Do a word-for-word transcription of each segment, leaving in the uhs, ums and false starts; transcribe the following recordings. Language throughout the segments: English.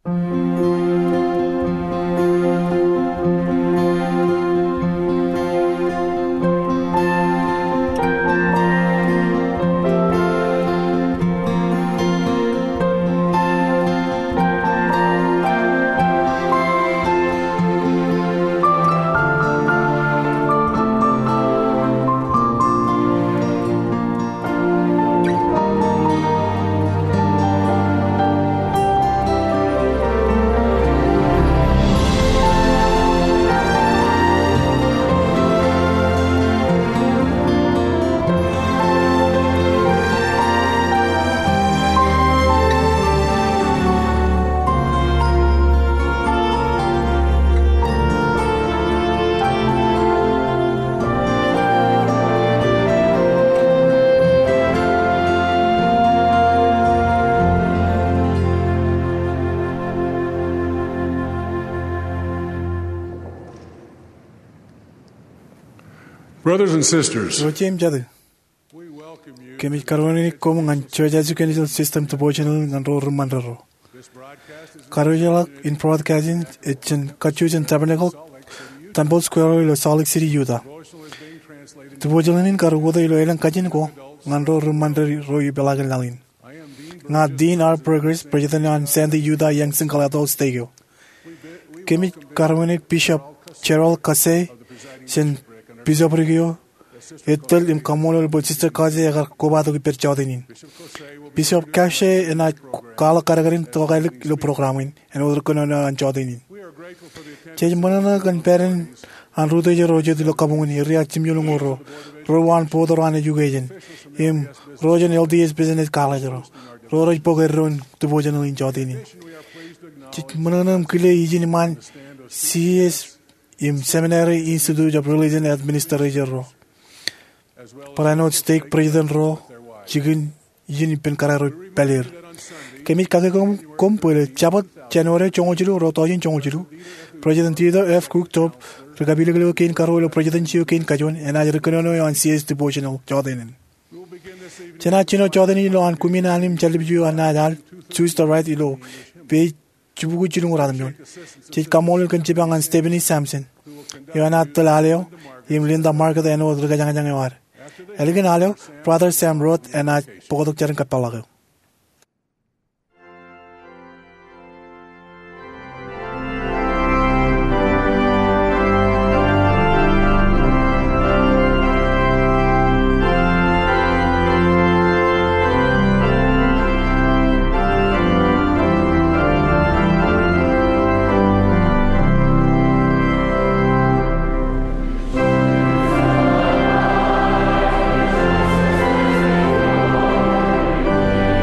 Brothers and sisters, Rojem jadi. we welcome you. Kami karwani kom ngan church educational system to bochal ngan ro rumandaro. This broadcast is Karwajala in broadcasting itchen kachuchen tabernacle Temple Square lo Salt Lake City Utah. devotional is being translated. To bojalanin karwoda ilo elang kajin ko ngan ro rumandari ro ibelagal nalin. I am Dean Nga Dean R. Progress President Sandy Utah Young Singalato Stego. Kami karwani Bishop Cheryl Kase sen Bishop Rigio Etel im kamolo bo sister kaze agar kobado ki perchaudinin. Bishop Kase and I kala karagarin to galik lo programin and other kono an chaudinin. We are grateful for the attention Change manana kan parent an rude je roje dilo kabungni ria chimyulungoro rowan podoran education im rojen L D S business college ro roroj pogerron to bojan in chaudinin. we are pleased to acknowledge Chit mananam kile ijin man C S im Seminary Institute of Religion Administration ro. as well as Paranot stake president ro jigin ijin pen kararo pelir. that on Sunday Kemit kake kom kom pole chabat January chongojilu ro tojin chongojilu. President Theodore F. Cook top regabiliglo ken karolo president chiu ken kajon and I reconono on C S devotional Jordan. we will begin this evening Chena chino Jordan ilo an kumina anim chalibju anadal choose the right ilo pe chubugu chilung radamyon. Chit kamol kan chibang an Stephanie Sampson. Yana talaleo im Linda Market and other gajang Elegant aleo brother Sam Roth and I pogodok charan kapalago. Thank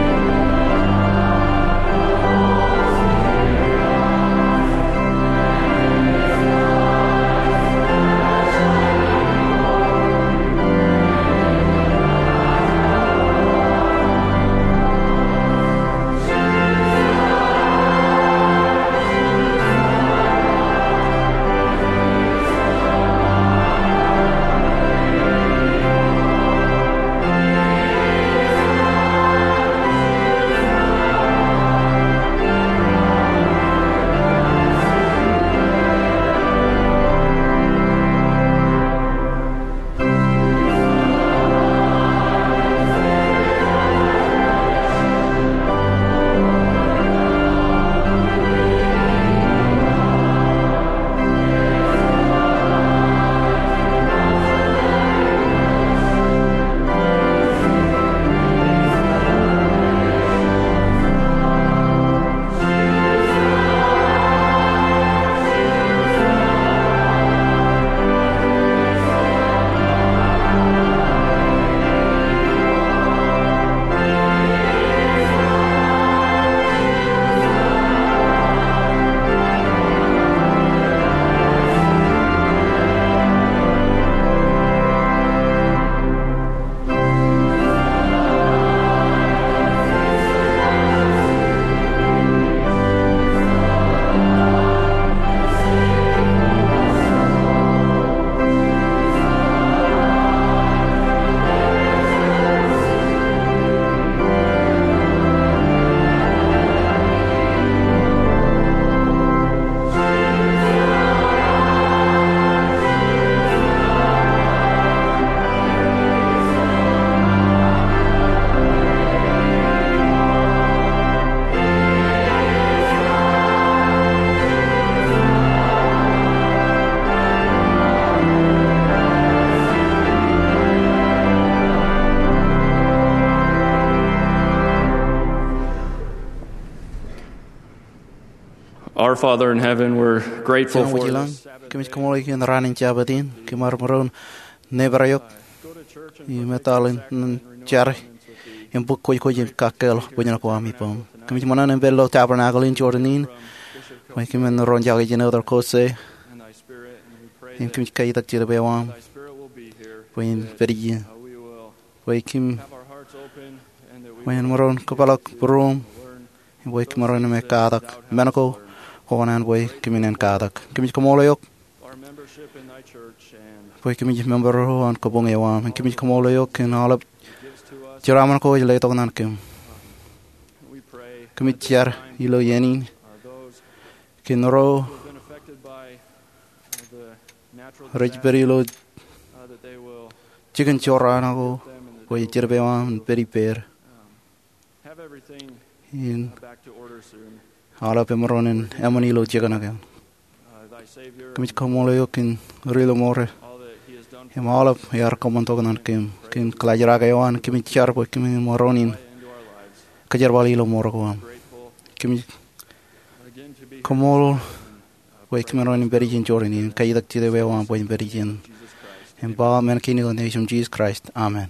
Our Father in heaven, we're grateful Jangan for wujilang, this Sabbath kami day. kemulai kin ranin cabatin, kemar meron nebrayok, Go to church and i partake metalin in the sacrament and renew car, our covenants with thee. yang buk koi koi kakel punya ko ami pom. Kami cuma nan bello tabernacle in Jordanin, From Bishop mai kami ron jagi jeno dar kose, and thy spirit, and we pray yang that kami kai tak jira bewam, thy spirit will be here, punya that pergi, uh, we will mai kim, have our hearts open, and that we mai will meron kepala berum, learn mai kami meron me kadak, menako, kawanan mai kami nen kadak. Kami kemulai yok, our membership in thy church, and mai kami member ron kobong ewam, kami kemulai yok kin alap gives to us. jiraman ko jilai tok nan kim. We pray Kami jar ilo yenin, uh, those kinro who have been affected by uh, the natural raj disaster, beri lo uh, that they will chicken chorana ko, them and that koi they will, jir bewam beri per, um, have everything in uh, back to order soon. ala pemeronin emani lo chicken again. Uh, thy Savior, Kami kemulai yok kin rilo more. all that He has done for Em alap yar komon tok nan kim, kin kelajara kayawan kami jar ko kami moronin us into our lives. kejar bali lo moro ko am. Grateful Kami again to be here komol and, uh, wai kami ronin beri jin jorin kai dak tide we wan boin beri jin. Jesus Christ. Em ba men kini lo nation Jesus Christ. Amen.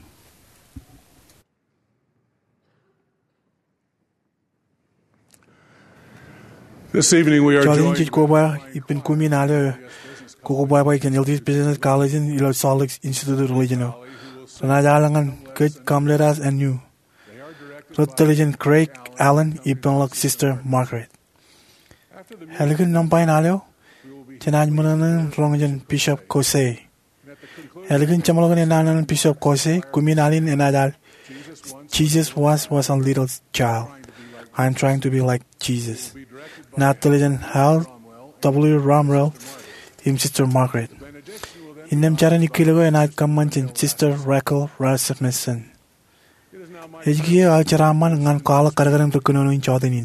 This evening we are Jolin joined jit ko ba ipin kumi nale ko ba ba kan Yildiz Business College in Ilo Salt Lake Institute of Religion. Rana jalangan ke kamleras and you. Rot Religion Craig Allen ipin lok sister Margaret. Heligan nampay naleo. Janaj munanan rongan Bishop Kose. Heligan chamalogan enanan Bishop Kose kumi nalin enadal. Jesus was was a little child. I'm trying to be like Jesus. Not the legend Hal W. Romrell, him sister Margaret. In them Jarani Kilogo and I come mention sister Raquel Rasmussen. Hijgi al Jaraman ngan kala karagaram to kuno in Jordanin.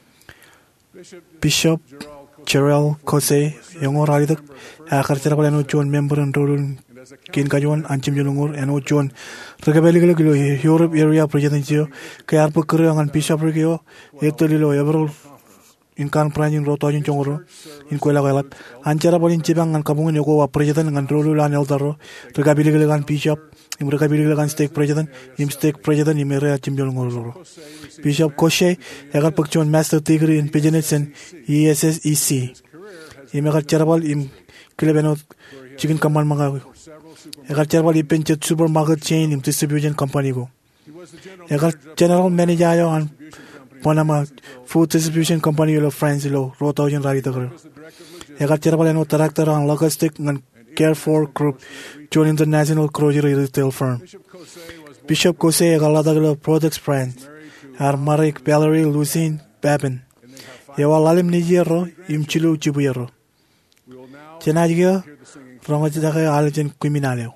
Bishop Gerald Kose, Yongor Halidak, Akar Jarabano John member and Rodun Kin Kajuan, Anchim Yulungur, and Ojon, Ragabello, Europe area President Gio, Kayarpo Kurang and Bishop Regio, Etolilo, Everall. In kan pranjing roto jing chongoro in kuela galap ancara bolin cibang ngan kabungan yoko wa president ngan rolu lan eldaro rega bilig gan bishop im rega bilig gan stake president im stake president im area chimbol ngoro Bishop Koshe yagar pakchon master degree in business and E S S E C im yagar charabal im klebeno chicken kamal manga yagar charabal ipen chet supermarket chain im distribution company go yagar general manager yo an Panama Food Distribution Company lo friends lo rotojen rari takro. Yagar charabal no director on logistic and care for group join international grocery retail firm. Bishop Kose yagalada products brand. Ar Marik Valerie Lucine Babin. Yawa lalim nijero im chilu chibuyero. Chenajiga rongajaga aljen criminaleo.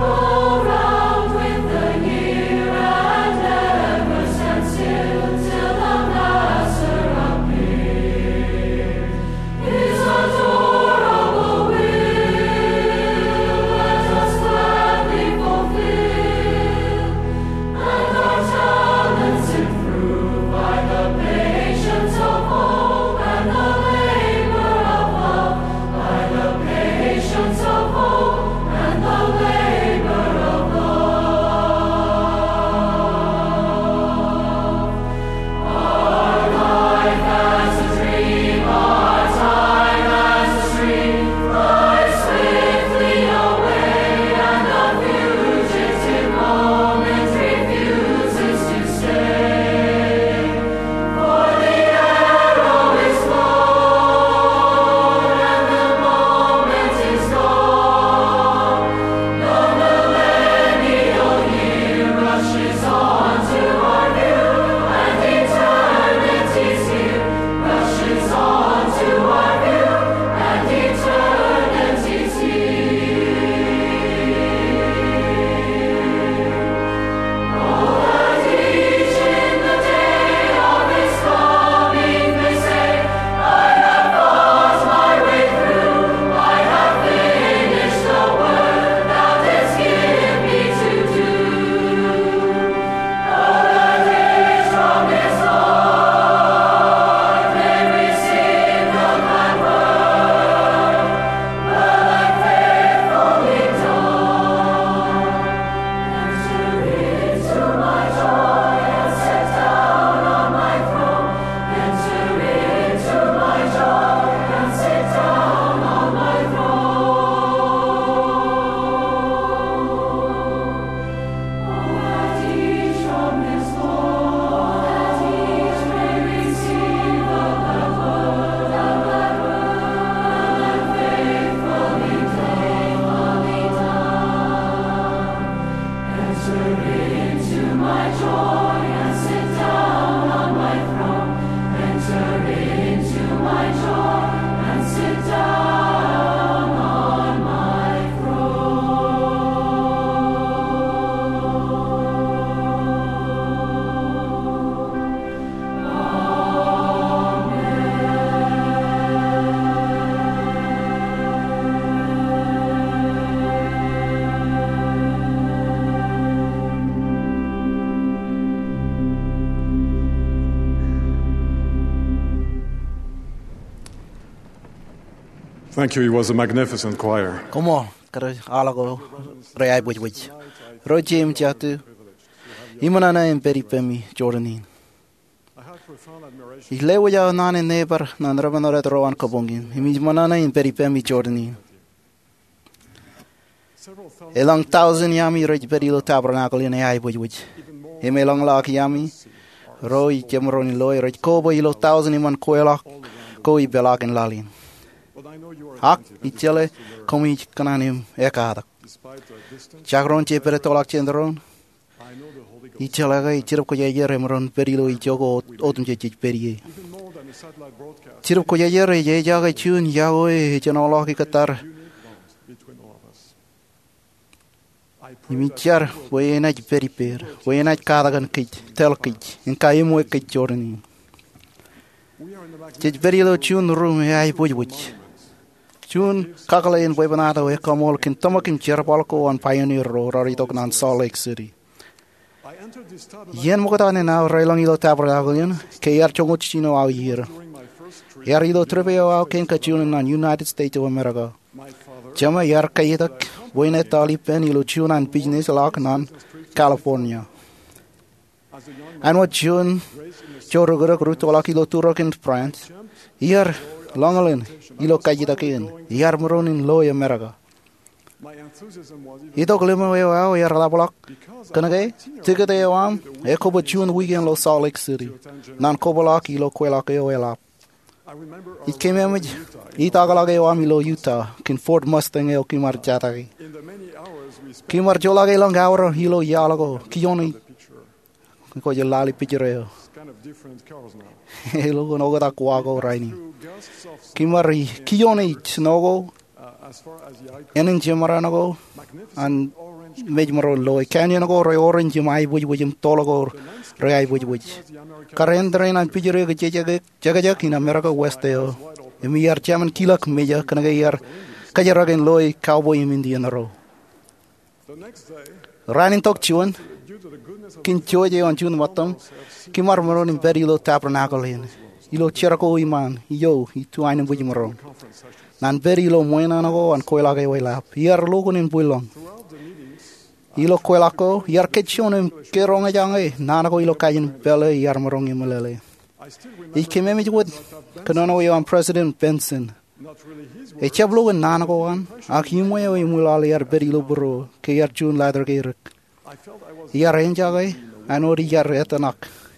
Till Thank you. He was a magnificent choir. Como kar ala ko ray buj buj. Ro jim chatu. Imana na imperi pemi Jordanin. I have profound admiration I lewo ya nane neber nan rabanore roan kabongin. Imi mana na imperi pemi Jordanin. several thousand, Elang thousand yami roj berilo tabernacle in ay buj buj. even more Ime lang lak yami. Roi kemron loy roj kobo ilo thousand iman koelak. Ko i belak in lalin. but I know you are Hak attentive and itele komi kananim ekadak. despite the distance. Chakron chepere tolak chendron. I know the Holy Ghost Itele ga ichirap ko yeyer emron berilo ijogo otum chechich perie. even more than a satellite broadcast. Chirap ko yeyer ye jaga chun yago e chanola ki katar. Unique bonds between all of us. I pray Imi that char wena peri per. Wena kadagan kich tel kich. In kayim we kich jorni. we are in the magnificent Chech berilo chun room e ay buj buj. Chun kakala in webanata we kamol kin tomakin cherpalko on pioneer ro rari tok nan Salt Lake City. I entered this tabernacle Yen mo kata ne na railang ilo tabernacle ke yar chongo chino au year. during my first trip. Yar ilo trebe au ken ka chun nan United States of America. My father Chama yar kayedak boine tali pen ilo chun an business lak nan California. as a young man An wat chun raised in the choro gora kruto lak ilo turok in France. Yar longalin ilo kayedak in. Yar moron in loy America. my enthusiasm was even Ito klima we au yar labolak. because I Kana kay ticket e wam e ko ba chun weekend lo Salt Lake City. Nan ko balak ilo kwelak e welap. I remember our I came in with Utah. I tagalage wa milo Utah kin Ford Mustang el kimar jatagi. In the many hours we spent Kimar jolage lang awro hilo yalago kiyoni the picture, ko je lali picture. it's kind of different cars now. Hilo no gata kwago raini. Through gusts of sun, Kimar kiyoni snogo uh, as far as the eye could, enin jemaranago magnificent an orange mejmaro loy canyon go roy orange mai buj bujim tologo roy buj buj. was the American Karendra nan picture ge jeje jeje in America West yo. Emi yar chaman kilak meja kana ge yar kajaragen loy cowboy im Indian ro. The next day, Ranin tok chuan due to the goodness of kin choje on chun matam kimar maron in very low tabernacle in ilo cherako iman yo i tuain buj maron conference sessions, nan very low moina nago an koila ge wela yar logon in builong throughout the meetings, ilo koila ko yar ketchon in keronga jange nanago ilo kayin bele yar marong imalele I still remember I kememi wud kanano yo am President Benson not really his e chablo en nanago an ak yimo yo imulal yar very low bro ke yar chun ladder ge I felt I was yar enjage anori yar etanak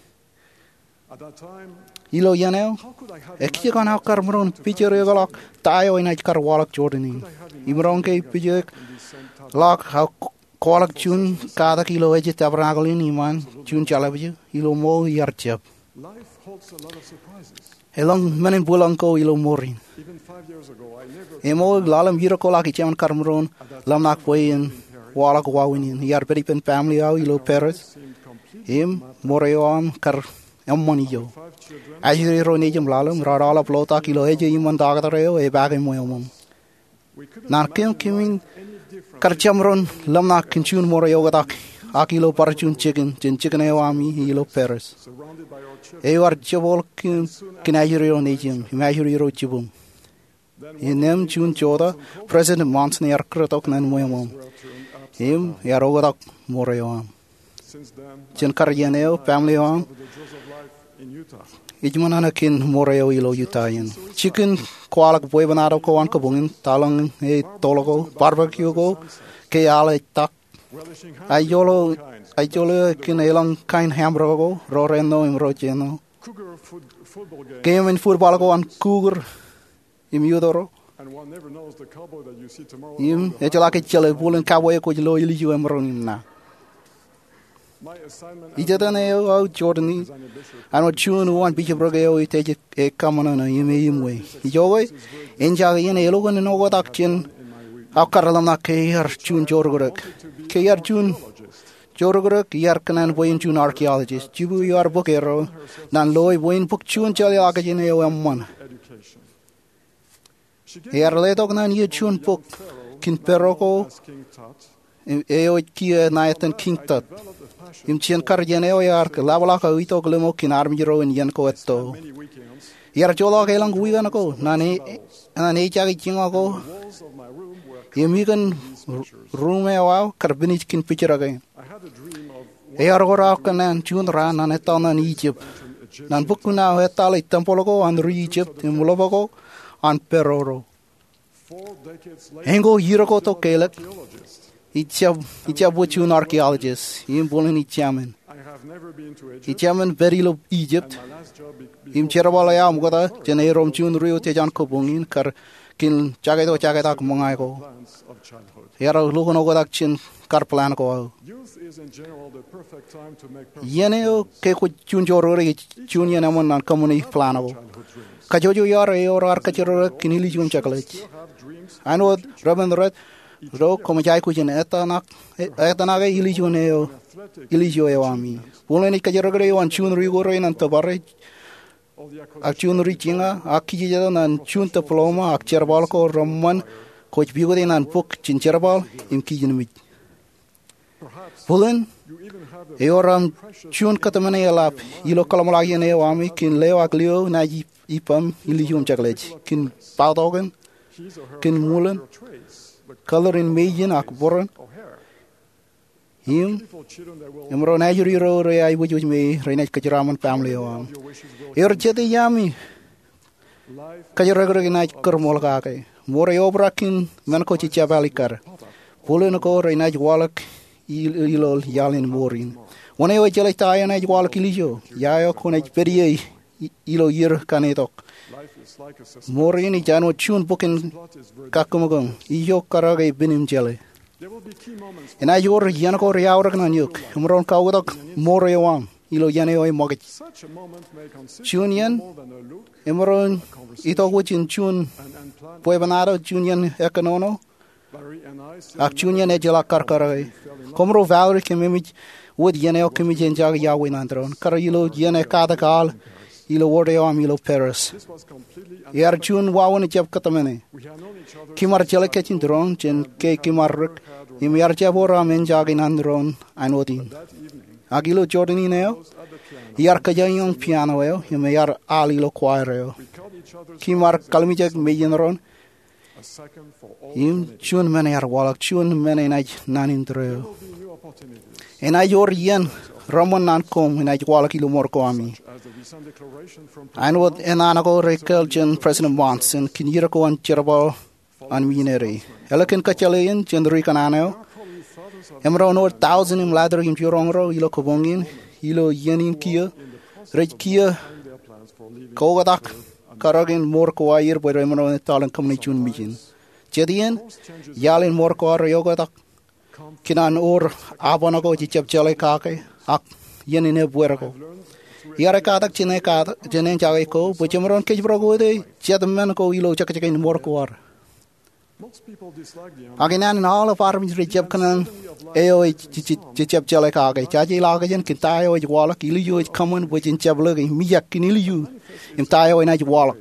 at that time. ilo yaneo How could I have Ek je kan ook karmron picture galak tayo in kar walak Jordanin. Imron ke picture lak how kwalak chun kada kilo eje tabernacle ni man chun chalabje ilo mo yarchap. life holds a lot of surprises. Elang menen bulang ko ilo morin. Even five years ago, I never Emo lalam hiro ko lak chaman karmron lam nak poin walak wawin yar peri pen family au ilo Paris. seemed complete. Em moream kar emmoni yo. Five children, Ajri ro ne jam lalam radala plota kilo eje iman dagadare e bagay mo yomom. we couldn't Nan kim kimin any different. Karchamron lamna kinchun mora yogadak akilo parchun chicken chin chicken ewami hilo Paris. Surrounded by our children, Ewar chobol kin kinajuri on ejim imajuri ro chibum. then Inem chun choda President Monson yar kratok nan moyamom. were turned up. Im yarogadak mora yoam. Since then, Chin karyaneo family yoam over the joys of life in Utah. ijmanana kin mora yo ilo yutayin. Chicken kwalak boy banado ko an kabungin talang e tologo barbecue go ke ala tak Relishing ayolo kinds. ayolo kin elang kain hamburger go roreno im rocheno Cougar food, football game, game in football go an cougar im yudoro and one never knows the cowboy that you see tomorrow. im along the ejala ke chele bulen cowboy ko lo ili ju emron na My assignment as ijata ne o Jordani an bishop an chun wan biche broge o ite e kamana na yime yimwe ijowe enja yen elo gon no godak chin in my week au karalam na ke yar chun jorgorek ke yar chun jorgorek yar kanan boyin chun archaeologist jibu yar bokero nan loy boyin buk chun chale aga jine o amman education. She gave yar le tok nan ye chun puk kin peroko as King Tut, e o ki na eten king tat developed a passion im chen kar jene o yar ke labala ka ito glemo kin arm jiro in yen ko etto many weekends Yar cholo ke lang wi gan ko na ne na ne cha ki chingo ko walls of my room were yemi kan room e wa karbini kin picture again. I had a dream of Yar go ra kan an chun ra na ne ta na ni Egypt. Nan buk na he ta le temple ko an ri Egypt in mulo ko an peroro. four decades later. Hengo yiro ko to kelek Archaeologist. icha icha bu chun archaeologist im bolin ichamen. I have never been to Egypt. Ichamen very lo Egypt. My last job be- Im before cherabala ya mugada jene rom chun rio te jan ko bungin kar kin chagai to chagai tak mongai ko. plans of childhood. Yara lugo no godak chin kar plan ko. Youth is in general the perfect time to make perfect Yene o ke ko chun joro re chun yene mon nan komuni plan ko. childhood dreams. Ka jojo yara e or ar ka chero kinili chun chakalech. Still have dreams. Ano Rabindrat ro komajai ku jin etana etana ga ili chun e o ili jo e wami. Boleni ka jero re wan chun ri go re nan to bare All the ak chun ri chinga ak ki jado nan chun te ploma ak cherbal ko romman ko bigo de nan puk chin cherbal im ki jin mi. perhaps Bolen you even have a e oram chun katamane yalap ilo kalamala yene wami kin leo ak leo na ji ipam ili jum chaklech kin paudogen his or her kin mulen trace, but color in meijin ak boren or hair. him Beautiful children that will imro na juri ro re ai wuj me rena kachraman family wam your wishes will yor chete yami life kajragre na kermol ka ke more obrakin man ko chi chabalikar bolen ko rena walak ilol yalin morin one yo chele ta na walak ilijo ya yo ko na perie ilo yir kanetok life is like a system. morin i jano chun bukin Plot is very kakumagong iyo karage binim jele there will be key moments ena yor yan ko riawrak na nyuk umron ka udak more yawam ilo yane oy mogit such a moment may consist Chun yan. of more than a look imron ito wuchin chun and, and plan. puebanado chunyan ekonono Larry and I still ak chunyan e jela karkarage komro valerie kemimij wod yane o kemijen jag yawe nandron kar ilo yane kada kal ilo worde am ilo paris this was completely un- yar chun wawon jeb katamene we have known each other kimar chele kechin dron chen ke kimar im yar jebora men jag nandron anodin that evening agilo jordani neo was at the piano. yar kajayon piano yo im yar ali lo choir yo We called each other's kimar names kalmijek mejenron a second for all im eternity. chun mene yar walak chun mene naj nanin There dreo will be new opportunities en a yor yen ramon nan kom en a walak ilo mor ko ami as the recent declaration from an wod en ana go rekel jen president Monson kin yira ko an cherbal an minere elaken kachaleyen jen ri kanano probably thousands of emro no thousand im ladder im jorongro ilo ko bongin ilo yenin kia rech kia time their plans for leaving ko gadak karagin mor ko ayir boy remro ne talan kamni chun mijin jedien yalin mor ko ar yoga dak kinan or abona ko chi chep chale ka ke ak yenin ne buer ko yare ka dak chine ka jenen chawe ko buchimron ke bro go de chet men ko ilo chak chak in mor ko ar most people dislike the aginan in all of army chep kanan ayo chi chi chep chale ka ke cha chi la ke jen kin ta yo wala ki li yo common bujin chep lo ke mi yak kin li yu im ta yo na wala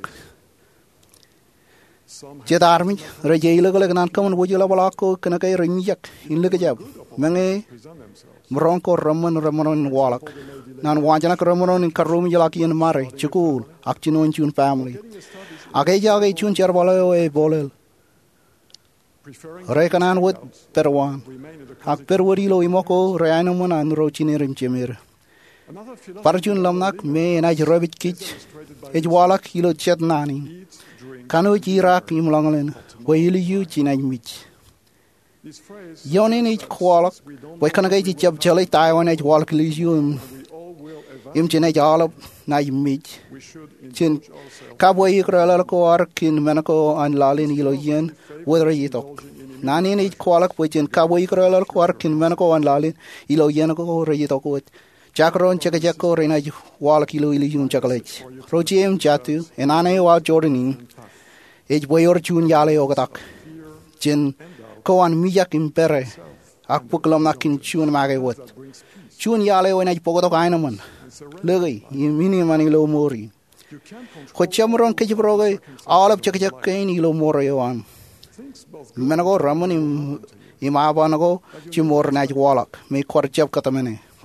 some che darmi re je ile gole nan kamun bojo la bala ko kana kay re miyak in le jab mange present themselves mron ko ramon ramon walak nan wajana ko ramon in karum jala ki en mare chukul ak chinon chun family age jage chun char bala e bolel preferring re kanan wot perwan remain in the ak perwori lo imoko re anu mon an ro chinerim chemer another philosophy parchun lamnak me na robit kich e walak kilo chet nani eats drink kanu jirak imlangalen bo ili yu chinaj mich this phrase yonin ich kwalak we kana ga ji chab chale taiwan ich walk li yum we all will advance im chene jalop na mich we should chin indulge ourselves ka boy ikrala ko ar kin menako an lalin ilo yen wether yitok nani ich kwalak we chin ka boy ikrala ko ar kin menako an lalin ilo yen ko re yitok ko chakron chaka chako re na walk ilo ili yum chakalech rojem jatu enane wa jordanin ich boy or chun yale ogatak chin ko an miyak impere ak puklam nakin chun mage wot chun yale wena pogo to kaina man legi yimini mani lo mori you can control ko chamron ke broge alap chak chak kain ilo moro yo am things both menago ramani ima banago chimor na walak me kor chap katamene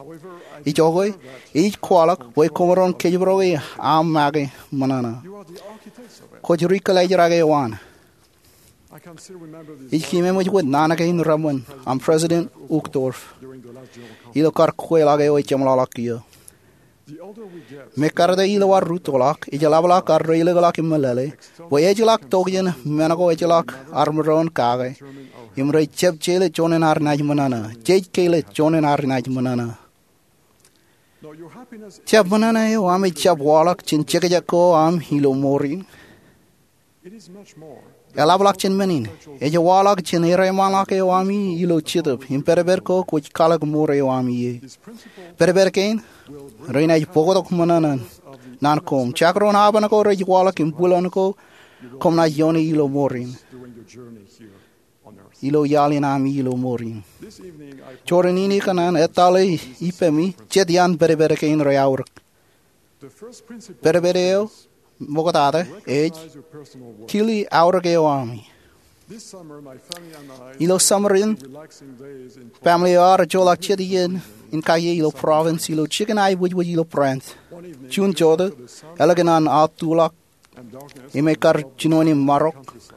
However, I I jogoy, I kwalak, boy komoron kejbrogi, am magi manana. you are the architects of it. Kojuri kalajrage wan. I can still remember this I kime moj wud nanake in Ramon. I'm President Uchtdorf. during the last general conference. Ilo kar kwelage oi chamlalak. The older we get, Me karda ilo war rutolak, ijalabla kar ilegalak immalale. Boy ejlak togjen menago ejlak armron kage. determine our Imre chep chele chonen ar najmanana. Jej kele chonen ar najmanana. no, your happiness Chap manana yo am chap walak chin chekajako am hilo mori. it is much more Elablak chin menin. Eja walak chin ere malak yo ami ilo chitup. Impereber ko kuch kalak more yo ami ye. this principle Pereber kain. will bring Reina pogodok manana. Nan kom. Chakron habanako rej walak impulanako. Kom na yoni ilo morin. during your journey here on earth. Ilo yalin ami ilo morin. This evening, I Chorenini kanan etale ipemi chedian berebere kain reaurk. the first principle Berebereo mogodade age recognize your personal worth. kili aurgeo ami. This summer, my family and I Ilo summerin relaxing days in family ar jolak chedien in kaye ilo province ilo chicken ai wuj wuj ilo prant. one evening Chun jode eleganan atulak and darkness imekar chinoni marok. countryside.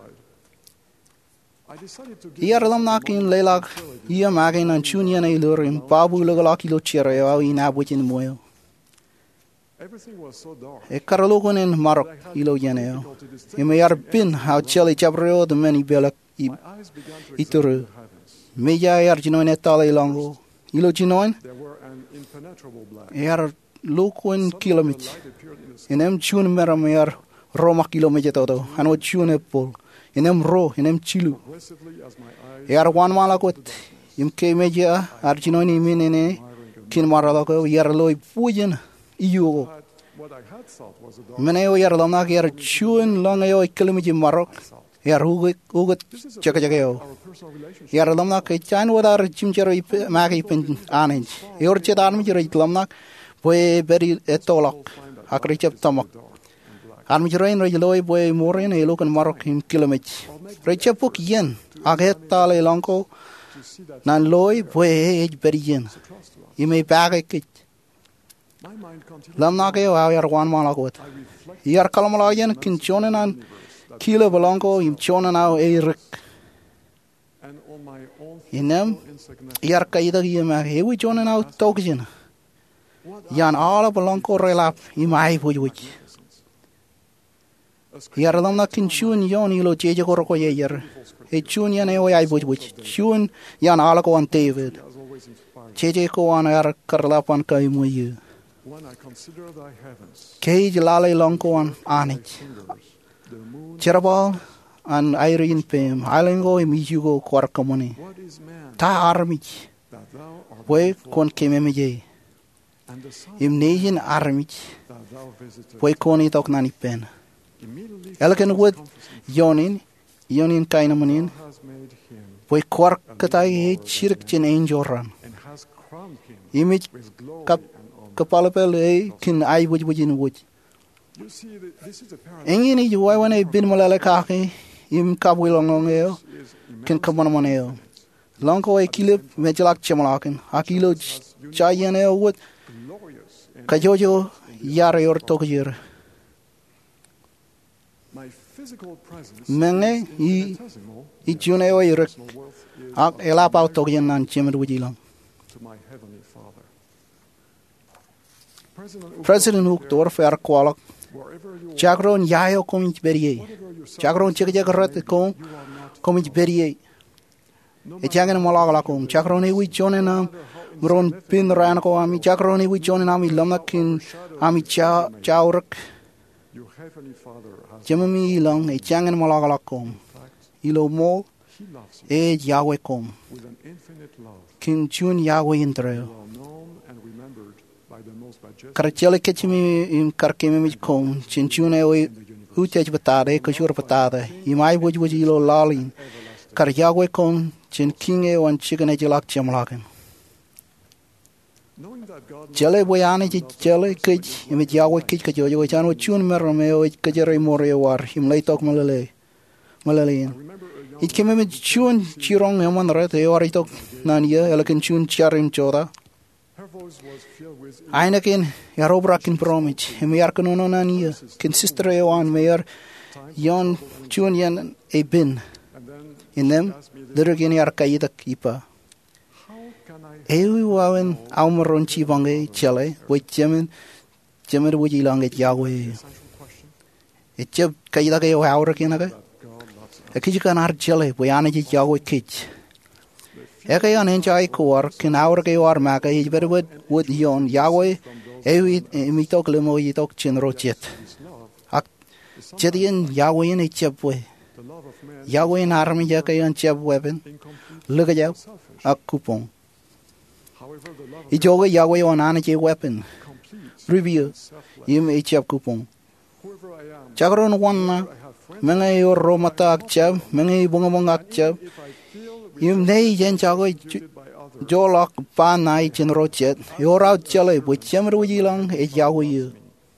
I decided to give Iar lam nakin lelak ia magin an chunian ilurim babu legalak ilo chereo in abutin moyo. everything was so dark. E karalogonin marok ilo yeneo. Imeyar bin how cheli chabreo the many belak My eyes began to ituru. examine the heavens. Meja yar jinoin etale longo. Ilo jinoin There were an impenetrable black. yar lokuin kilomit. Light appeared in the sky. Inem chun meram yar roma kilometer todo. Ano chun epol. Inem ro inem chilu. Progressively, as my eyes Yar wan malakot. Im ke meja ar jinoin imin ene kin maralako yar loy pujen iyugo. had what I had thought was a dark Meneo yar lamnak yar chun long ayo kilometer marok. south. Yar hugot hugot This is a chaka chaka yo. our personal relationship. Yar lamnak ke chan wadar chimchero ip magi pen anaj. Yor chedan mi jero lamnak boy beri etolak. Akri chep tamak. Dark and black. An mi jero in rejloy boy morin e lokan marok him kilometer. Rechepuk yen aget tale lonko To see that nan loy boy ej beri yen. so close to us. Ime bagay kit. My mind continued. Lamnak e wa yar wan malakot. I reflect Yar kalamala yen kin chonen an kilo balonko im chonen au e rik. and on my own Inem insignificant. yar kaida yema hewi chonen au tokjin. What Yan ala balonko relap imai vuj vuj. Yar lamna kin chun yon ilo cheje koroko yeyer. E chun yan e ai vuj vuj. Chun yan ala ko an David. has always inspired. Cheje ko an yar karlapan kai muye. When I consider thy heavens, Kej lale lonko an anij. fingers, the moon, Cherabal an Irene pem. Ailengo imijugo kwarkamone. what is man Ta armij. that thou art Boy mindful, kon kememeje. and the sun Im nejen armij. that thou visitest. Boy kon it ook nani pen. Immediately Elken wood confessing, yonin. Yonin kainamonin. thou hast made him Boy kwark katai he chirk chin enjoran. and hast crowned him Image with glory kap and honor. kapalapel e kin ai wuj wuj in wuj. You see, that this is a paradox. Engini ju wai wane bin malale kaki. Im kabwilong eo. Is Kin kamonamoneo. Lonko e kilip mejalak chamalakin. Akilo chayen eo wood. glorious and Kajojo yare yor tokjir. my physical presence Menge is i infinitesimal. i june eo irik. Personal wealth is Ak elap au tokjen nan chimid wujilang. to my heavenly Father. President, President Uchtdorf er kwalak. wherever you are, Chagron yayo komich berie. whatever your Chagron chik chik rat ko you are not. komich berie. No E matter changen malagala kom. Chagron e wi chone nam bron pin ran ko ami chagron e wi chone nam i lamakin ami cha chaurak. your heavenly Father has Jemami ilang e changen malagala kom. fact, Ilo mo He loves you e Yahweh kom. with an infinite love. Kin chun Yahweh intreo. You are known and remembered by the most majestic Karchele kechimi im karkeme mi kom. Chin chun e oi utej batade kashur batade. Imai wuj wuj ilo lalin. Kar Yahweh kom. Chin king e wan chicken e jilak chamlakin. knowing that God Jale boyane ji jale kich imit Yahweh kich kajojo chan wo chun merame o kajere more war him lay tok malale. Malalein. remember a young It came mit chun chirong yaman ret e war itok nan ye elakin chun charim choda. her voice Aina kin yar obra kin bromich. Him yar kan ono na nia. Kin sister e wan meir yon chun yan e bin. In them, little kin yar kayida kipa. Ewi wawen aumaron chi bange chale. Wait jemin jemin wuji lang et Yahweh. Et jeb kayida ke waura kinaga. Ekiji kan ar chale. Boyana ji Yahweh kich. Eka yan enjoy koor kin aur ke war maka hij ber wud wud yon Yahweh ewi mi tok lemo yi tok chin rochet ak jedien Yahweh ne chepwe Yahweh in army ja ke yan chep weapon luga ja ak kupong I joge Yahweh on an je weapon review yim e chep kupong chagron wan menga yo romata ak chep menga bunga bunga ak chep Yum nei jen chago jolok pa nai chen rochet yorau chale bu chamru yilang e jago yu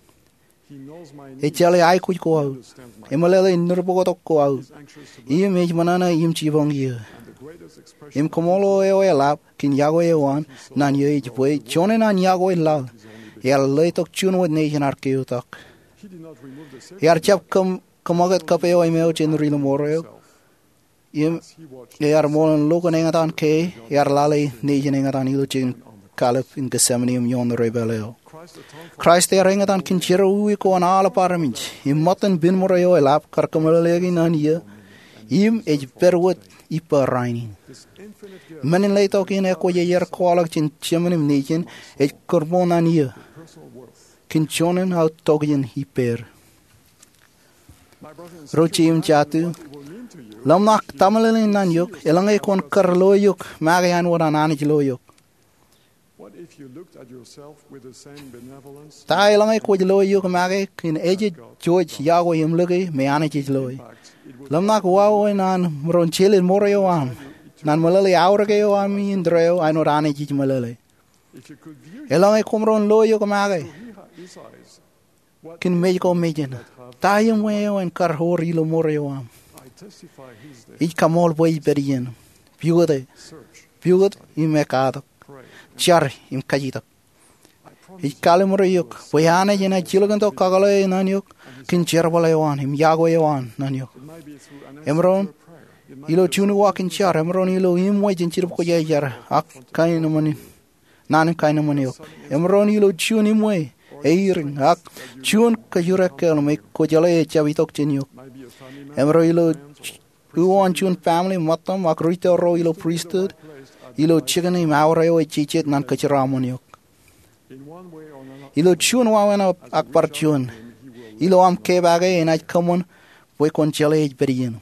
e chale ai ku ko emale nurbo to ko yum e manana yum chi bong yu im komolo e o elap kin yago e wan nan ye e boy chone nan yago e la yal le tok chun wod nei jen arkeu tok yar chap kam kamagat kapeo e meo chen rilo moreo Yim yar molen loken engatan ke yar lale nejen engatan ilochin kalip in Gethsemane yon rebelio. Christ yar engatan kinchiro ui ko an ala paramij. Im moten bin morayo elap karkamalegi nan ye. Yim ej perwot ipa raini. Menin leitok in eko ye yer kwalak chin chemanim nejen ej korbonan ye. Kinchonen out togjen hiper. Rochim chatu. Lamnak tamalin nan yuk, elangay kon karlo yuk, magayan waran anij lo yuk. What if you looked at yourself with the same benevolence? Ta elangay ko lo yuk magay kin eje George yago yim lugi me anij lo. Lamnak wawo nan ron chilin morayo am. Nan malali aura kayo am in dreo ay no anij malali. Elangay kumron lo yuk magay. Kin mediko medjen. Ta yim weo en karhori lo morayo am. Ich kamol boy berien. Biude. Biude im mercado. Char im kajita. Ich kalemore yuk. Boyane jena chiloganto kagale nanyuk. Kin cherbala yawan im yago yawan nanyuk. Emron ilo chunu walk in char. Emron ilo im way jinchirp ko yar. Ak kain mani. Nan kain mani yuk. Emron ilo chun im way. Eiring ak chun kajura kel me ko jale chavitok chenyuk. Emro ilo Uwan chun family matam akrito ro ilo priesthood ilo chicken im aureo e chichet nan kachiramoniok ilo chun wawen akpar chun ilo am ke bagay en aj common we kon chale ej berien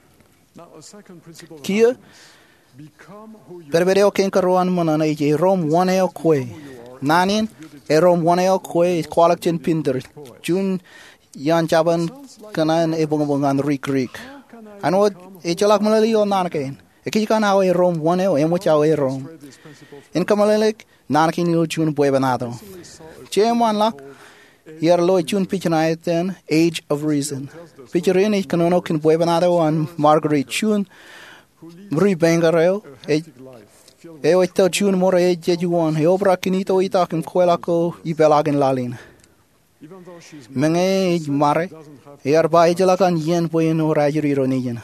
kia perbereo ken karoan manana ej rom waneo kwe nanin e rom waneo kwe kwalak chen pinder chun yan chaban kanan e bongongan rik rik Ano e chalak malali o nanakin. Eki kan awe rom one o emo chawe rom. In kamalek nanakin ilo chun boy banado. Cheman lak yer lo chun pichanaiten Age of Reason. Picharin ich kanono kin boy banado an Margaret chun Mri bengareo e e o ito chun mora e jejuan e obra kinito itakim kwelako I belagin lalin. Menge mare er bai jalakan yen poyen o rajuri ronigen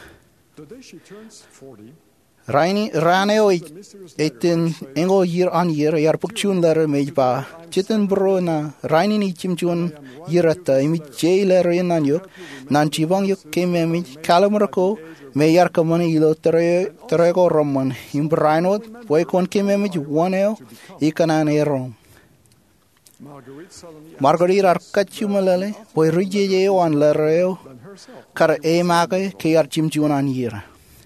Raini raneo etin engo year on year er pukchun ler mejba chiten bro na raini ni chimchun yerata imi jailer nan yok nan chibang yok keme mi kalamrako me yar kamani ilo tere tere ko roman im brainot boy kon keme mi waneo ikanan erom Margaret ar kachumalale boy rije ye wan lereo kar e mage ke ar chimchunan yira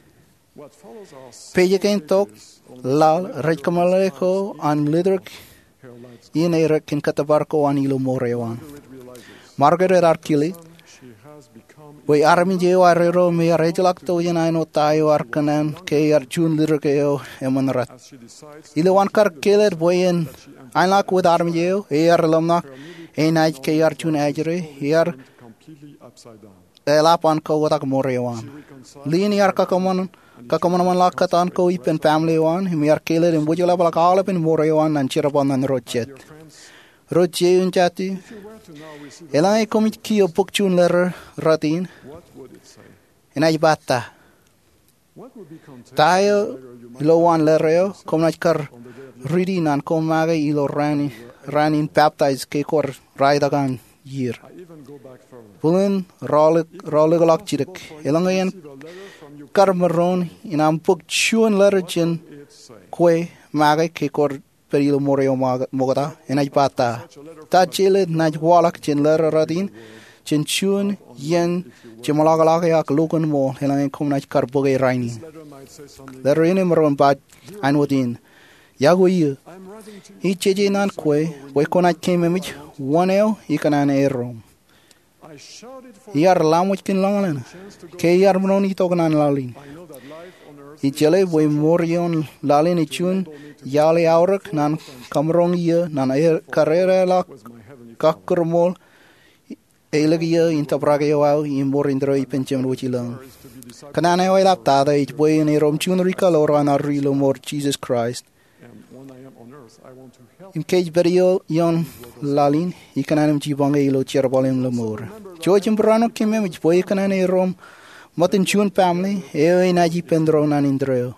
Peje ken tok lal rejkamale ko an lidruk in e kin katabarko an ilo morewan Margaret ar kili boy armi je war ro me rejelak to yen no tayo ar kanan ke ar chun lidruk eo emanrat ilo wan kar keler boyen Einlak with armjeo, eer lamnak, een uit keer chun ejere, eer elapan ko tak morewan. Lini ar kakamon kakamon man lakatan ko ipen family wan himiar kele rim bujula bala kala pen morewan nan chirapon nan rochet. Roche unjati. Elai komit kio pukchun ler ratin. Enai bata. Tayo ilo wan lereo komnach kar ridi nan komage ilo rani ranin baptize ke kor raidagan year. Pulun rolig roligalak chirik. Elangayan karmaron inam pukchun lerchen kwe mage ke kor perilo moreo mogata enai bata. Ta chile naj walak chen ler radin chen chun yen chemalagalak yak lukun mo elangayan komnach kar boge raini. Lerin maron bat anwadin. Yagoy I cheje nan kwe boy konach kememich waneo ikanan erom. Yar lamuch kin langalan. Ke yar mroni tognan lalin. I chele boy morion lalin ichun yale aurak nan kamrong ye nan er carrera la kakrmol elegia intabrage wow I morindro I penchem ruchilang. Kanane oil up tada ich boy in erom chun rika loro na rilo more Jesus Christ. Im cage berio yon lalin ikananam jibonga ilo cherbolem lamor. George Brano kimem ich boy kanane rom motin chun family e naji pendro nan indreo.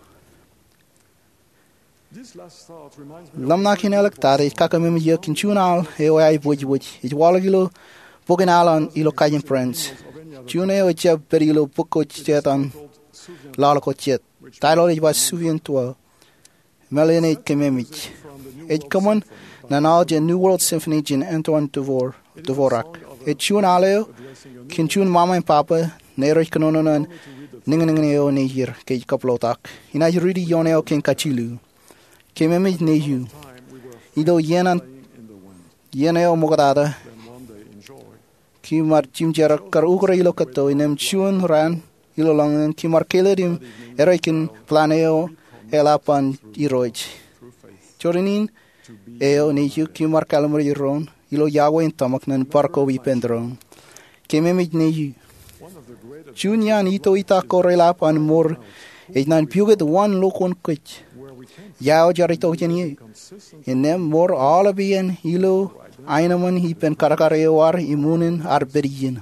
Lamna kinelak tare kakamem ye kinchunal e oi boy boy ich walagilo bogenalan ilo kajen friends. Chune o che perilo poko chetan lalako chet. Tailo ich was suvian to Melanie Kememich. It common nanal je New World Symphony jin Antoine Dvorak. Dvorak. It chun aleo kin chun mama and papa nero kanonon ninganeo ne here ke kaplotak. Ina ridi yoneo kin kachilu. Kememich ne you. Ido yenan yeneo mogadada. Kimar chimjera kar ukra ilo kato inem chun ran ilo langan kimar keledim eroikin planeo elapan iroich. Chorinin eo ni yu kimar kalmar iron ilo yago in tamak nan parko vi pendron. Kememich ne yu. Chun yan ito ita korelapan mor e nan puget one lokon kwich. Yao jarito jeni. Enem mor alabian ilo Einaman hipen karakarewar imunin arberin.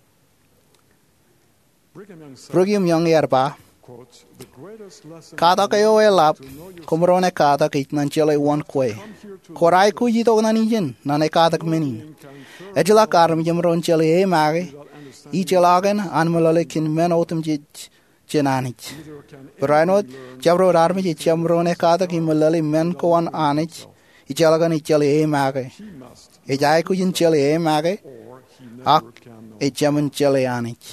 Brigham Young erba. Kada kayo elap, komrone kada kit nanchele one kwe. Korai ku jito nanijin, nane kada kmenin. Ejla karm jemron chele e mage, ichelagen anmalalekin men autumn jit jenanich. Brainot, Javro army chamrone kada ki malali men koan anich, ichelagan ichele e mage. E jai ku jin chele e mage, ak e jaman chele anich.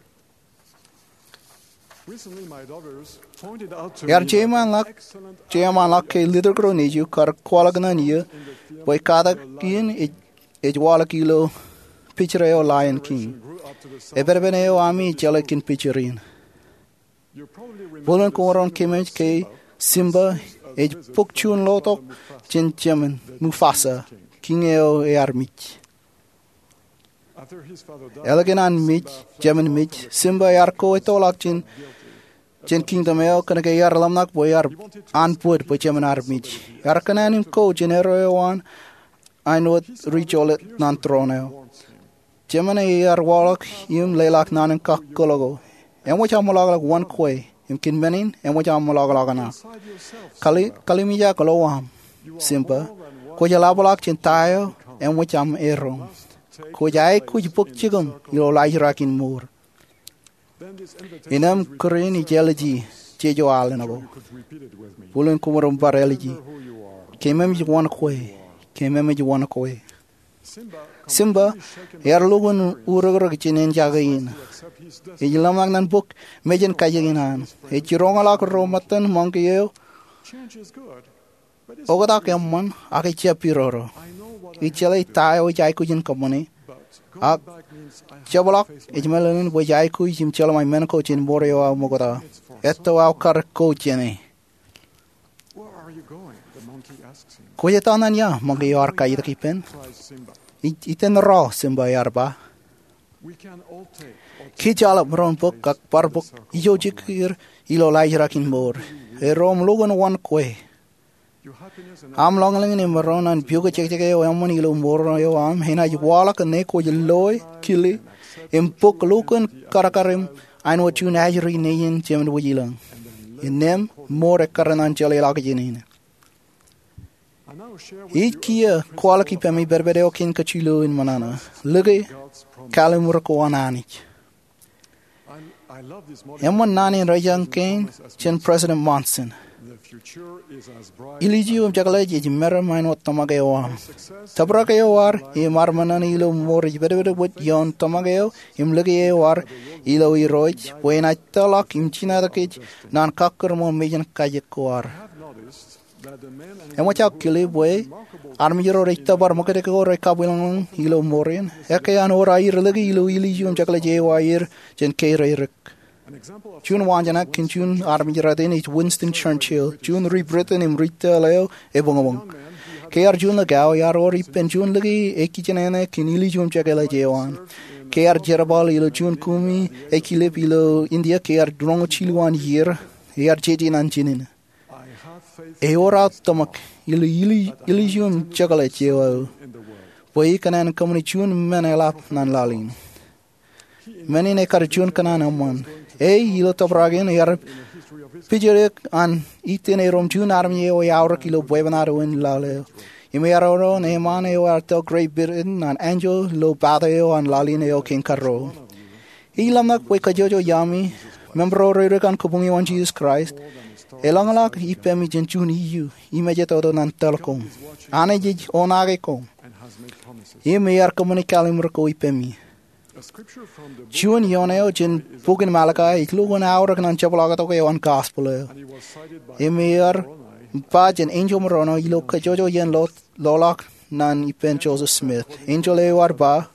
Yar chairman lak chairman lak ke leader kro ne ju kar kwalagna ni boy kada kin e e wala kilo picture o Lion King e berbene o ami chele kin picturein bolan koron kemech ke Simba e pokchun lotok chen chairman Mufasa king e o e armich Eleganan mich, German mich, Simba yarko etolak chin chin kingdom eo kana ke yar lamnak boy yar anput boy German armich. Yar kananim ko genero wan I know richol nan troneo. German yar walak yum lelak nan kak kologo. En wat amolak one kwe, im kin menin en wat amolak na. Kali kali mija kolowam. Simba ko jalabolak chin tayo en wat am erong. Ko jai ku jipok chigum ilo lai rakin mur. Inam kurini jeleji chejo alenabo. Pulen kumarum bareliji. Kemem ji wan kwe. Kemem ji wan kwe. Simba yar lugun uragro chinen jagain. Ejilamak nan book mejen kajaginan. Echirongala ko romatan monkey. Ogada kemman ake chapiroro. Ichele tayo jai ku jin komone. Ak chabalak ijmelen bo jai ku jim chelo mai men ko chin boreo mogoda. Etto au kar ko chene. Ko yetanan ya monkey yar kai kipen. Iten ro Simba yarba. We can all take or Khi chala bron bok kak par bok ijo jikir ilo lai rakin bor. E rom logon wan kwe. your happiness and Am long lang ni maron an buga chek chek yo amon ilo mor yo am hena ju wala ka ne ko loy kili em pok logon karakarim an wat you najri neyin jem wo yilang. In nem more karanan chale lag jinin. I now share with Each kia quality pemi berbero kin kachilo in manana. Lugi God's promise. kalimur ko ananich. I, I love this model. Emon nani rajang kin chen President Monson. The future is as bright Iliju jagalaji jimera main wat tamageo. as success. Tabrakeo war e marmanani ilo more berbero wit yon tamageo im lugi war ilo i roj buena talak im china da kich nan kakker mo mejan kajek war. I have noticed that the men and Emo chak kili boy armijero rekta bar mokere ko re kabilang ilo morin eke an ora ir lagi ilo iliju jagalaji wair jen ke re an example of June wanjana kin June armijero den is Winston Churchill June re Britain im rita leo e bongong ke ar June lagao yar ori pen June lagi eki jenene kin iliju jagalaji wan ke ar jerabal ilo June kumi ekilip ilo India ke ar drongo chilwan year e ar jeji nan jinin I have faith e ora tamak ili ili iliju jagalaji wa in the world. Boy kanan kamuni chun menelap nan lalin. Many ne kar chun kanan amman. Ei ilo tobragen yar pijere an itene rom chun army o yaur kilo boy banaro in lale. Imiaro ne man e war to great britain an angel lo badeo an lalin e o king carro. Ilamnak boy kajojo yami membro re kan kubungi wan Jesus Christ. Elangalak ipemi jen chun iu imeje todo nan telkom. Ane jij onage kom. And has made promises. Ye me yar komunikalim rko ipemi. A scripture from the book, Chun yoneo jen bugin malaka itlugon aura nan chapalaga toke on gospel. and he was cited by Ye me yar pa jen angel morono ilo kajojo yen lot lolak nan ipen Joseph Smith. Angel e war ba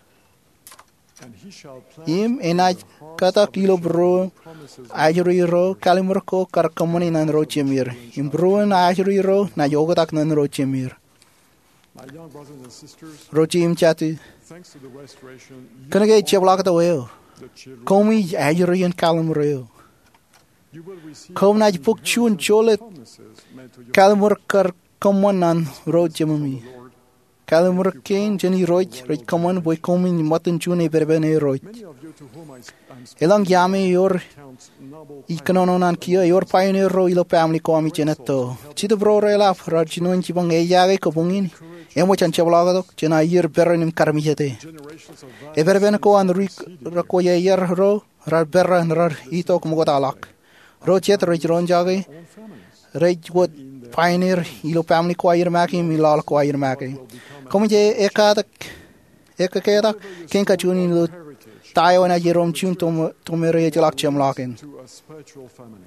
and he shall plant im enaj kata kilo bro promises. ajuri ro kalimurko kar komuni nan ro chemir. Im bro na ajuri ro na yogatak nan ro chemir. My young brothers and sisters, Ro chim chatu. thanks to the restoration, you, Kanage chapalaga to weo. the children, Komi ajuri yen kalimuro. you will receive Kom na puk chun cholet promises made to your kalimur kar komon nan ro chemami. Lord. Kalimur ken jeni roj roj komon boy komi matan chun e berbene roj. Many of you to whom I, I'm Elang yame yor counts noble ikonono nan kia yor pioneer ro ilo family komi cheneto. Chito bro rela rajinun chibang e yage kopungin. Emo chan chablaga dok chena yer berenim karmijete. generations of E berbene ko an rik rako ye yer ro rar berra rar ito kumogotalak. Ro chet roj ron jage own families. rej what pioneer ilo family ko ayer maki mi lal ko ayer maki. Komi je ekadak ekakeda ken ka chuni lo Heritage tayo na jerom chun tom tomere jelak chemlaken. to a spiritual family.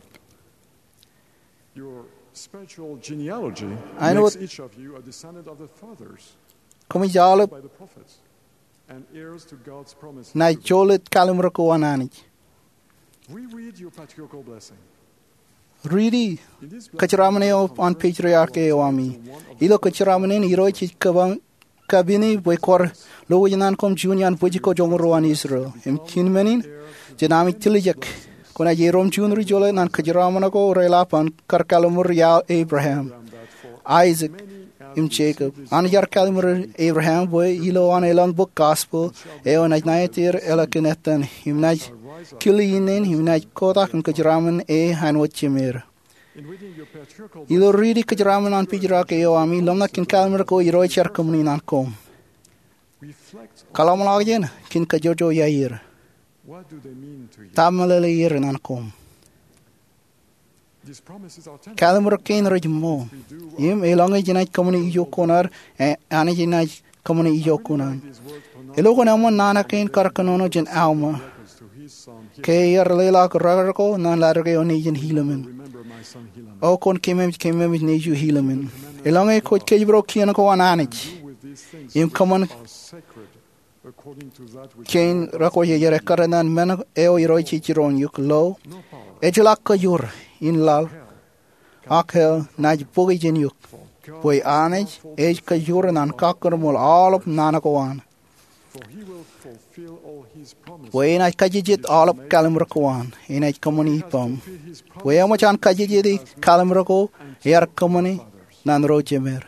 Your spiritual genealogy I know makes what- each of you a descendant of the fathers Komi jalo by the prophets and heirs to God's promises. na to them. cholet kalimro ko anani. We read your patriarchal blessing. Ridi In this blessing, kachiramane on patriarche wami. Ilo kachiramane ni roi chi kabang kabini boy kor lo winan kom junian boji ko jongro an Israel. Em kinmenin jenami tilijak. Kona jerom junri jole nan kachiramana ko rela pan kar kalimur ya Abraham. that for Isaac many im Jacob. An yar kalimur Abraham boy ilo an elang book gospel. Eo na naitir ela kenetan im naj kilinin im naj kodak im kachiraman e hanwat chimir. in reading your patriarchal Ilo ridi kachiraman an pijra ke yo ami lomna kin kalimur ko iro char komuni nan kom. reflect on Kalamalagen kin kajojo yair. what do they mean to you. Tamalele yir nan kom. These promises are tender. Kalimur ken rajmo. We do Im elonga jinaj komuni ijo konar ani jinaj komuni ijo konan. these words pronounced Elo ko namon nana ken karkanono jin alma. records to his son. He Ke yar lela ko ragarko nan large oni jin hilamin. remember my son Hilam. O kon kemem kemem neju hilamin. Elonga ko kejbro kian ko ananich. Do with these things Im common are sacred according to that which ken rako ye yere karanan men eo iroi chichiron yuk lo. no power Ejlak ka yur in lal. Akel naj pogi jin yuk. God Boy anaj ej ka yur nan kakar mol all of nana ko an. for he will fulfill all his promises. Way na kajijit all of Kalimrakuan, in a company pom. Way a much on kajiji Kalimrako, air company, nan rojemer.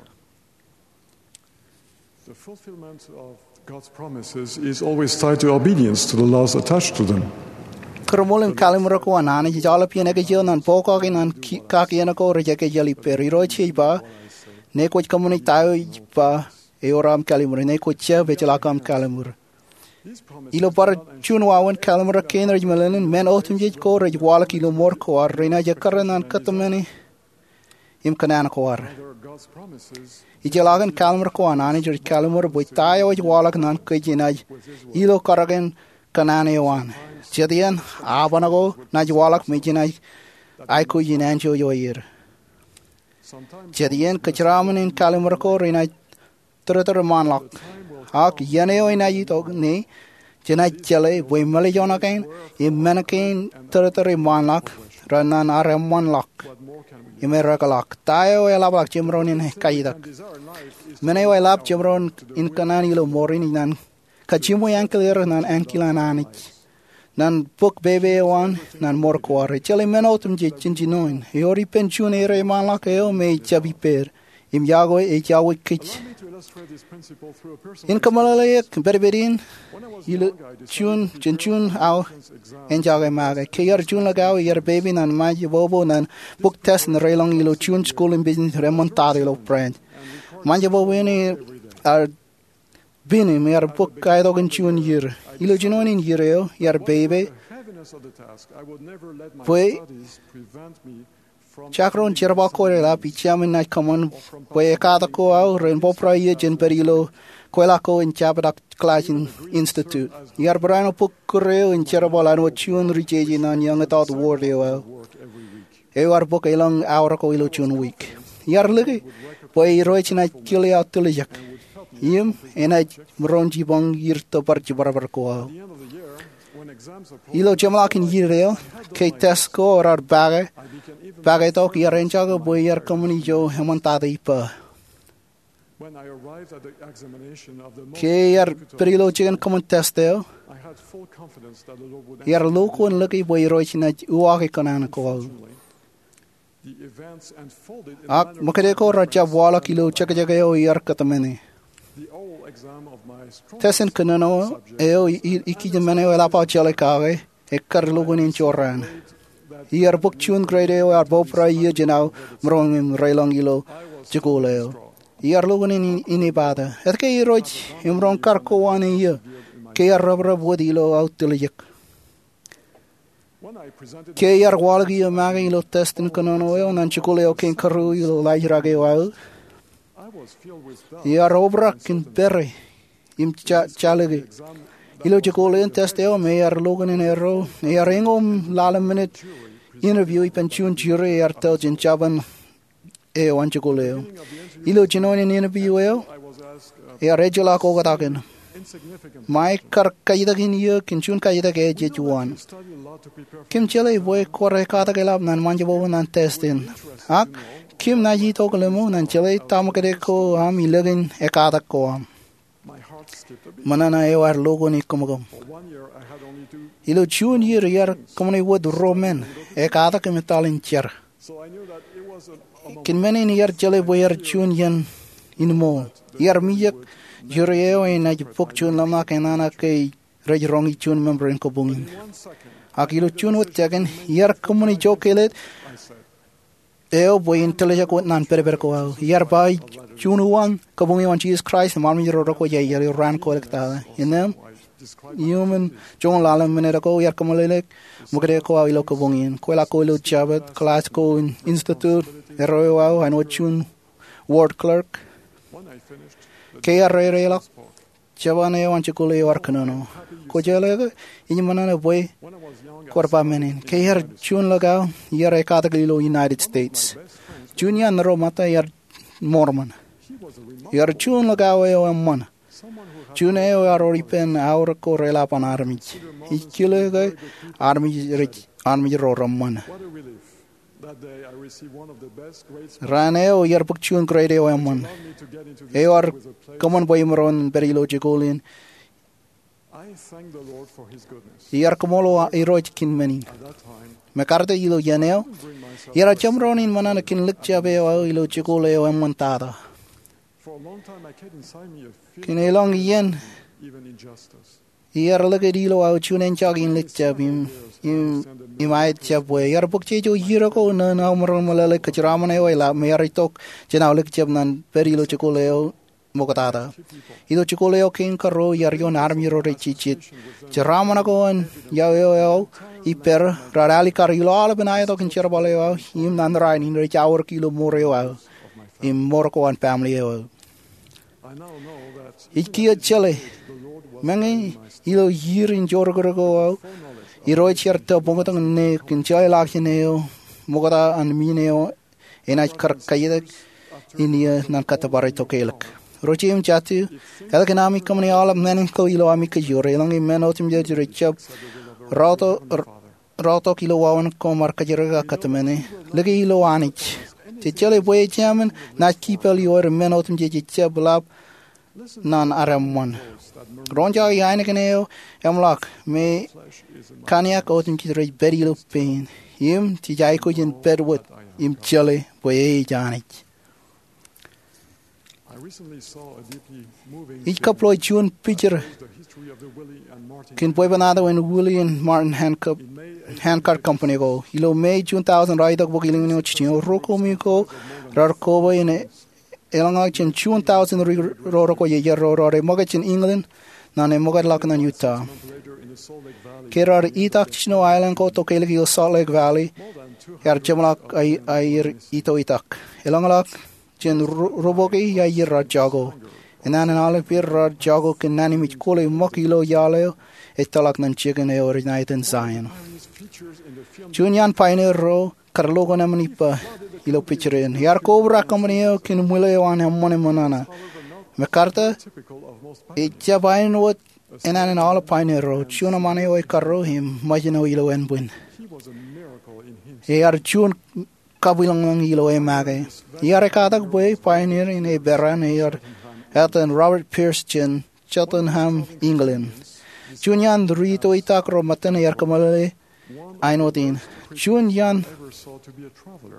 The fulfillment of God's promises is always tied to obedience to the laws attached to them. Kermulin Kalimrako and Anna Jalapin Agajon and Pokagin and Kakianako rejected Jelly Perirochi ba, Nequich community ba, Eoram Kalimur, Nequich Vichalakam Kalimur. Ilo par Chunwawan Kalimura Kenrij Melin, men Otumjit Koraj Walakilo Morko or Rena Jakaran and Katamani Im Kananakoar. God's promises Ijalagan Kalimurko and Anager Kalimur with Tayo Walak Nan Kajinaj, Ilo Karagan Kananawan. Jadian, Abanago, Najwalak Mijinaj, Aiku Jinanjo Yoir. Jadian Kachraman in Kalimurko, Rena Turtle Manlock. Hak Yaneo in Ayito Ne, Jenai Chele, we Malijonakan, in Manakain, Turtle Manlock, Ranan Aram one lock. Imerakalak, Tayo Elabak Jimron in Kaidak. Meneo Elab Jimron in Cananilo Morin, Kachimu Yankilir, Nan Ankilananich. Nan book baby one, nan more quarry. Chili menotum jitchinoin. Yori pension ere manlak eo may chubby pair. Im yago e yawi kitch. In Kamalaya, Berberin, you tune, chinchun, ow, and jagamaga. Kayar jun lagao, your baby, and my bobo, and book test and railong ilo tune school in business remontadilo brand. Manjabo winnie are Bini, me are book guide in tune year. Ilo genuine in year, your baby. Boy, Chakron Cherabako, Pichaman, night common, Boyakatako, Rainbow Prayer, Jen Perilo, Quelaco in Chabadak Clashing Institute. Yarbrano Pukureo in Cherabal and tune reaching on young adult ward. Ever book a long hour coilo tune week. Yarligi, boy, roach and I kill out to Lijak. Yim, and I Mronji Bong year to Barchibarako. Ilo Jamalak in Yireo, Kate Tesco or our bagger. Bagatok Yarenjago Boyer Company Joe Hemontadipa. When I arrived at the examination of the Kayar Perilo Chicken Common Testel, I had full confidence that the Lord would Yar Loco and Lucky Boy Roichinat Uaki Cananico. The events unfolded in Ak Makadeko Raja Wallakilo Chakajagao Yarkatamene. the oral exam of my strong Tessin Canano, Eo Ikijamene Lapa Chalicare, a Carlogan in Choran. Here book tune grade or Bopra Yajano, Mrong Railongilo, Jagoleo. Here Logan in Inibada. At Kay Roach, Imron Carco one a year. Kay rubber woodilo out to Lijak. when I presented Kay Walgi Magilo test in Canono and Chicoleo King Caru, Lajrageo. I was filled with doubt. Here Obrak in Berry. Im Chalagi. Ilo Chicoleo testeo, Mayor Logan in a row. A ringom lala minute. Interview pension jury artel in Chaban e Wanchagoleo. Ilo Ginoin in interview, I was asked uh, a regular Kogatakin. insignificant My car Kaidagin year, Kinchun Kaidake Jetuan. study a lot to prepare for Kim Chile boy Korekatagalab nan Manjabo and testing. Ak Kim Naji Tokalemon and Chile Tamakadeko Am Ilagin Ekatakoam. my heart skipped a beat. Manana Ewa logo ni Komagom. For one year I had only two, Ilo Chun year year Comony Wood Roman Ekatakimetal chair. so I knew that it was a, a moment Kin many near Chile boyer chun yen in mo. Yer mijak jureo in a book chun lama canana kay rejrongi chun member in Kobungin. one second Akilo chun with taken yer commonly jokelet. I said, Eo boy intelligent with nan periberco. Yer by chun one, Kobungi on Jesus Christ, and Marmi Roko Yay ran collectada. In them, I described human John Lalam Meneco, yer comolelec, Mugreko ilo Kobungin, Quelaco ilo Chabot, Classico Institute, Eroao, and what chun ward clerk. when I finished the Kaya Rela Chavane and Chicule or Canono. Cojalega, in Manana boy, when I was young I Corpa Menin. Kaya Chun Lagao, Yere Catagilo, United States. Junior and Romata, Yar Mormon. he was a remarkable Yar Chun Lagao and Mon. someone who had Juneo are Oripen, our Corella on army. He killed army rich, army Roramon. what a relief. That day I received one of the best grades Raneo, Yerbuk Chun Grade and Mon. allowed me to get into the They are with a place common boy Moron, very logical in I thank the Lord for His goodness. Iar komolo iroj kin meni. At that time, Mekarta ilo yaneo. bring myself Iar jamronin manana kin lik jabe o ilo chikole o emontada. for a long time I kept inside me a Kin feeling elong yen. even injustice. Iar lagad ilo au chunen chagin lik jabim. Im imait jabwe. Iar bukche jo yiro ko na na umron malale kachramane o ila mearitok jena lik jab nan per ilo chikole o mokatada. Ilo chikole o kin karo iar yon armi ro rechichit. Jaramana ko an yao yao yao. Iper rarali kar ilo ala benaya to kin cherbale o. Im nandra in rich hour kilo more o. Im morko an family o. I now know that Ikia chale. Mangi ilo yir in jorgorgo. Iro cherta bongotang ne kin chale lakhineo. Mogata an mineo. Enach kar kayedak. Inia nan katabare to kelak. Rochim chatu. Elkanami kamani ala manin ko ilo amika jure. Elangi menotim jaj richab. Rato rato kilo wawan ko marka jiraga katamene. Lagi ilo anich. Chale boy chairman not keep el yor menotum je chablab nan aramon. Ronja yainekneo emlak me kaniak otum kidre berilo pain. Him tijai ko jin bedwood im chale boy janich. I recently saw a deeply moving Ich kaploy chun picture the history of the Willie and Martin kin boy banada when Willie and Martin Hancock handcart company go. Ilo May two thousand right of booking no chin roko miko rarko in elanga chin two thousand roko ye roro mogach in England nane mogad lakna Utah. later in the Salt Lake Valley. Kerar itak chino island ko to keliki Salt Lake Valley. Yar chemlak ay ay ito itak. Elangalak chin roboki ya yir jago. Enan ale pir jago kin nani mit kole mokilo yale etalak nan chicken e originate in Zion. Junian pioneer ro karlogo na manipa ilo picture in. Yar cobra company kin mule wan hamone manana. Mekarta Typical of most e jabain what enan an all pioneer ro chuna mane o karro him majino ilo en bun. he was a miracle in him. Yar chun kabilang ilo e mage. Yar katak boy pioneer in e beran yar Elton Robert Pierce Chin, Cheltenham, England. Junian rito itak ro matan yar kamale ainotin. Junian Ever saw to be a traveler.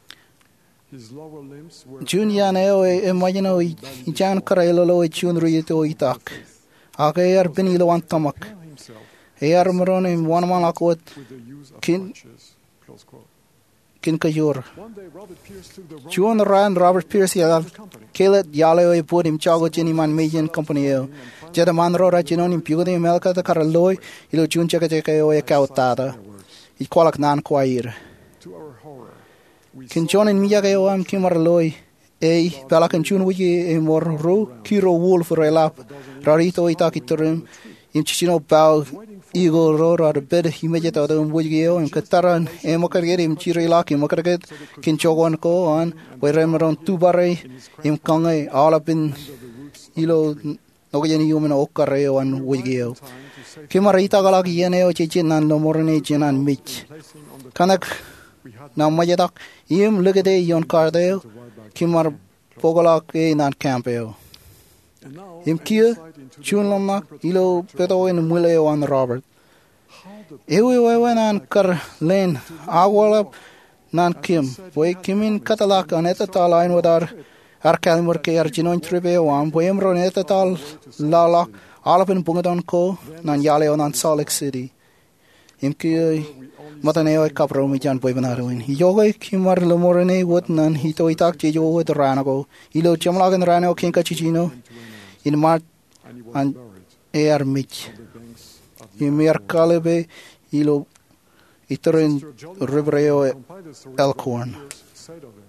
His lower limbs were Junian eo e imagino ijan karelo lo chun rito itak. Agayar binilo antamak. himself Eyar maron in one man akot with the use of Kin- crutches. Close quote. kin kajur. One day Robert Pierce took the wrong Juan ran Robert Pierce yal company. Kelet yalo e put him chago chini man mejan company eo. Jada man ro rachinon im pigode melka ta karaloy ilo chun chaka chaka eo e kautada. I kolak nan kwair. To our horror, we Kin chonin miyaga eo am kimaraloy. E balakan chun wiki e mor ro kiro wolf relap. Rarito itakiturim. Im chichino bao eagle ro ra bed himejeta da wiki eo im kataran e mokarget im chirilak im mokarget kin chogon ko on we remron tubare im kangai all up in ilo nogeni human okare on wiki eo. Kimarita galak yene o chichin nan no morne chinan mich. Kanak na majedak im legede yon kardeo kimar pogalak e nan campeo. and now Im kia chunlama ilo peto in mule on Robert. Ewe wewe nan kar len agwala nan kim. Boy kimin katalak aneta tal ain wadar ar kalmur ke ar jinon tribe wan boyem ron eta tal lala alapin bungadon ko nan yale on an Salt Lake City. Im kia mataneo kapro mi jan boy banaruin. Yoga kimar lomorene wot nan hito itak jejo wot ranago. Ilo chamlagan rano kinka chichino. In mart and he was and buried air mich. on the banks of Imir kalebe ilo itorin Jolly ribreo compiled the story Elkhorn. of what Pierce said of him.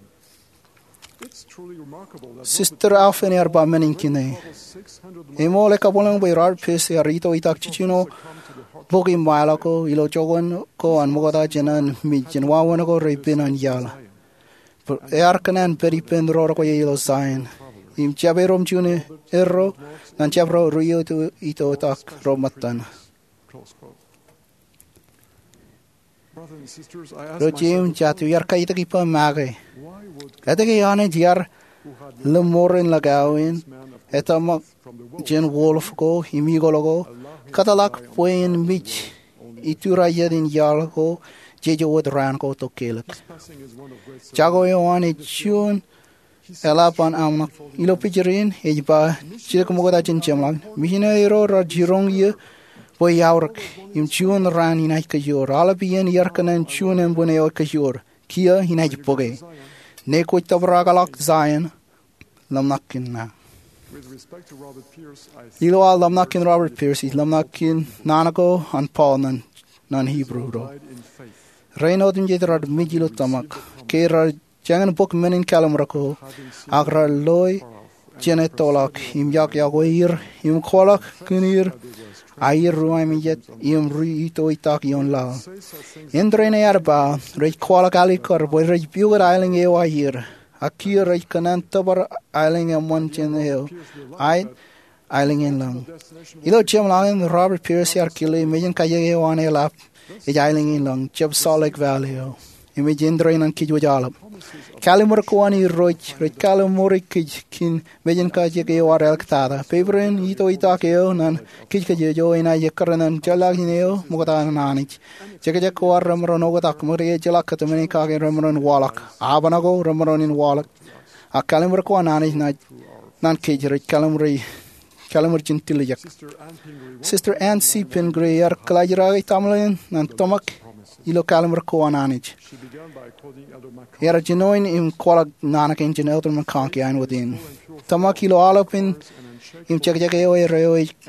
It's truly remarkable that Sister Alphen erba meninkine. six hundred Emole kabolang by Rod Piss arito itak chichino. Bogi malako ilo chogon ko an mogada jenan mijin wawanako repin an yala. Earkanan peripen roro ko yelo sign. Im chaberom chune erro nan chabro rio to ito tak romatan. Close quote. Brothers and sisters, I ask Rojim myself, chatu yar kaita kipa mage. why would Etake yane jar who had lemorin lagawin. man of Etamak from the world jen wolf ko imigologo. katalak poin mich itura yadin yal ko jejo wod ran ko to kelak chago yoan chun elapan amnak ilo pijerin ejba chirek mogoda chin chamlang mihina ero ra jirong ye po yawrak im chun ran inai ka yor alapien yarkanan chun en bune o ka yor kia hinai poge ne ko tabragalak zayan lamnakin na ilo al lamnakin Robert Pierce lamnakin nanako an Paul nan nan Hebrew ro Reino dim jetrad mijilo tamak kera jangan bok menin kalamrako agra loy jene tolak im yak yagoir im kolak kunir air ruai mijet im ri ito itak yon la endrene arba rei kolak ali kor boy rei bugar isling e wahir akir rei kanan tabar isling e mon cheneo ai isling en lang ilo chem lang Robert Pierce yar kile mejen kaye e wane lap e isling en lang chep Salt Valley imagine drain an kij wajalap kalimur kwani roj roj kalimur kij kin mejen ka je ke war el ktada pebren ito ita ke nan kij ke je jo ina ye karanan jalak neo mugata nanich jege je ko war ramro no gata kumre jalak katmeni ka ke ramron walak abanago ramron in walak a kalimur kwanani na nan kij roj kalimur kalimur chintilijak Sister Ann C. Pingre yar klajra tamlen nan tomak ilo kalimur kwananich Era genoin im kwalak nanak engine elder makanki ein within. Tamak ilo alopin im check check eo ero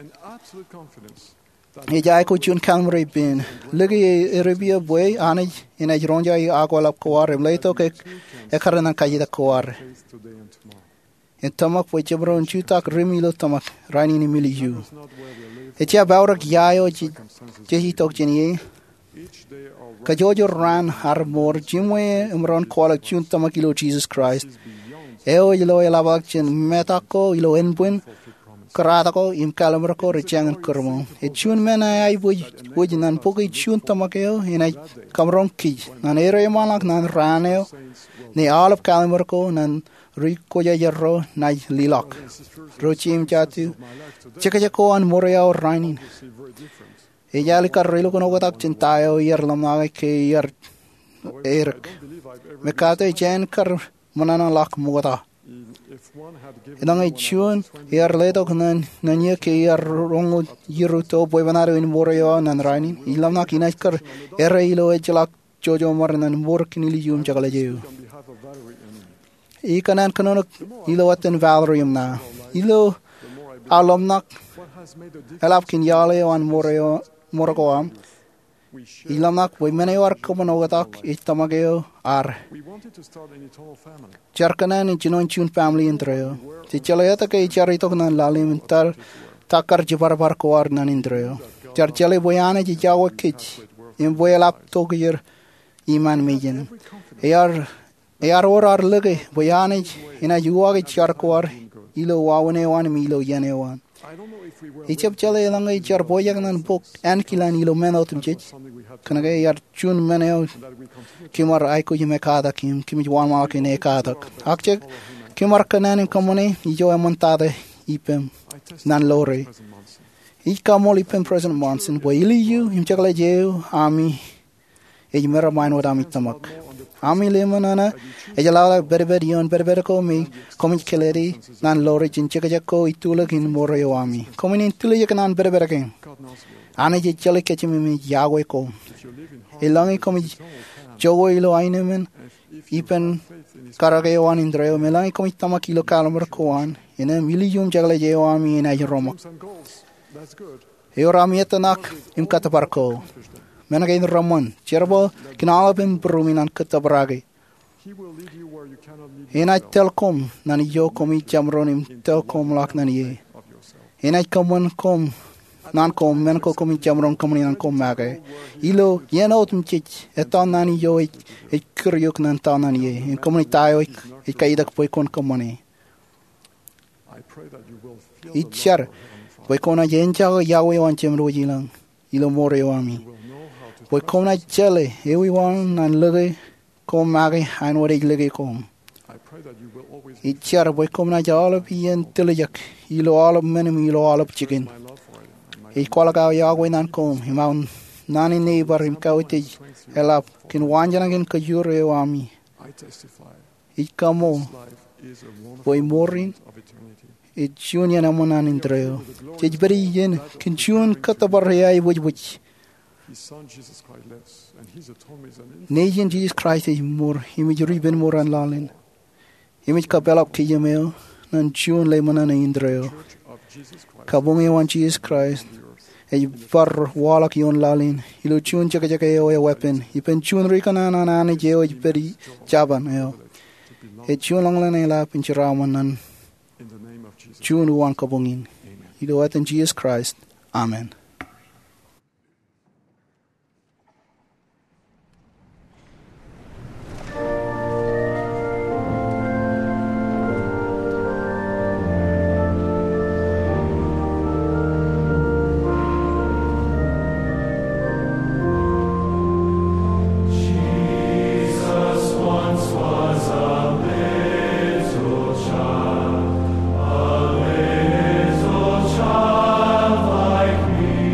e jai ko chun kamre bin. Ligi e rebia boy anaj in a ronja i agwalap kwar im leito ke e karana kajida kwar. En tamak po chebron chutak rimilo tamak rani ni mili yu. E chia baurak yayo jehi tok jeni Kajojo ran har mor jimwe imron kwalak chun tamakilo Jesus Christ. Eo ilo elabak chen metako ilo enbuen karatako im kalamrako rechangan kurmo. E chun mena ay buj buj nan poki chun tamakeo inay kamron kij. Nan ero emalak nan raneo ne alap kalamrako nan riko ya yarro nay lilak. Rochim chatu chekachako an moreo rainin. Ejali karrilo kono gotak cintayo yer lamnaga ke yer erk mekate jen kar manana lak mugata edang ichun yer leto knan nanye ke yer rongo yiruto boy banaro in moreyo nan rani ilamna kinaj kar erre ilo ejlak jojo marnan mor kinili yum jagala jeyu i kanan kanono ilo waten valerium na ilo alomnak elap kin yale on moreyo Morgoam ilamak boy meneyor komonogatak itamageo ar charkanan chinon chun family intreo ti chalayata ke charito nan lalim tar takar jibar bar koar nan intreo char chale boyane ji jawo kich im boyalap togir iman mejen yar yar orar lege boyane ina yuwa char koar ilo wawane wan milo yane wan Ichap chale lang ay char boyak nan bok an kilan ilo men out mchich kanaga yar chun meneo kimar ay ko yime kada kim kim jwan ma ke ne kada akche kimar kanan komone ijo amontade ipem nan lore ich kamol ipem President Monson boy ili you im chakle jeu ami e mera main wada mitamak ami lemanana e jala berber yon berber ko mi komi keleri nan lore chinche ka ko itula kin moroyo ami komi nin tule yak nan berber ken ane je chale ke chimi mi yago ko elangi komi jogo ilo ainemen ipen karage wan indreo melangi komi tamakilo kalmer ko an ene milium jagale je ami ina roma Eorami etanak im katabarko Menage in Ramon, Cherbo, Kinalabim Bruminan Katabragi. In I telcom, Nani yo comi jamronim, telcom lak nani. In I come one com, nan com, menco comi jamron coming and com mage. Ilo, yen autumn chich, eton nani yo, a curiok nan tanani, in communitaio, a kaidak poikon comone. Each share, poikona yenja, Yahweh on Chimro Yilang, Ilo Moreoami. Boy kom na chele everyone nan lege kom mage han wore lege kom ichar boy kom na jalo pien telejak ilo alop menem ilo alop chicken Ich kwalagaw yagwe nan kom himaun nani neighbor him kawitij helap kin wanjana kin kajure wami. I testify Ich kamo life is a wonderful boy morin of eternity. it chun yana monan indreo. Jej beri yen kin chun katabar yai wuj wuj. His Son Jesus Christ lives, and His atonement is an infinite Nejen Jesus Christ is mor imij riben moran lalin. Imij kabelap ki yameo nan chun le monan indreo. Church of Jesus Christ Kabungi wan Jesus Christ. on the earth. E bar walak yon lalin. Ilu chun chaka chaka yo ya weapon. Ipen chun rikana na na ne jeo beri jaban yo. To be loved E chun lang lan ela pinchiraman nan in the name of Jesus. chun wan kabungin. Amen. Ilu weapon Jesus Christ. Amen. Child like me.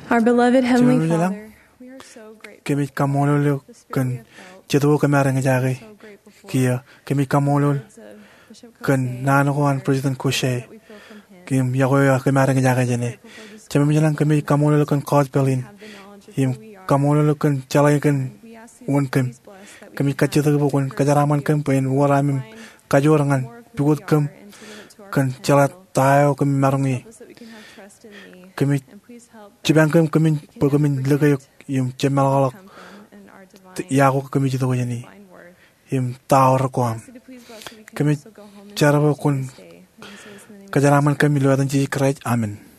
Our beloved Heavenly Chimam jalang. Father, we are so grateful. Kami kamolol The spirit kan we have felt, jadu kamara ngajagi so grateful for. kia kami kamolol Words of Bishop kan Kosei, nano ko an words President Kosei that we feel from him. kim yagoya kamara ngajagi jene Grateful for this Chimam jalang kami kamolol kan cause Berlin have the knowledge of him who we are. kamolol kan jalay kan We ask you wan to kam please bless that we kami can have kacita ko kan the kajaraman kan pen waramim kajorangan more of who bigot we kam are and to live it to our kan potential. jalat tayo kami marungi Help us that we can have trust in thee. kami And please help that jibang kam kami we can pag kami never lagay forget yung where we jemalgalak come from and our divine, yago kami jito ko yani divine worth. yung tawar ko am Ask you to please bless that we can kami also go home and jarabo finish kun this day. And we say this in the name of kajaraman Jesus kami luwatan Jesus Christ amen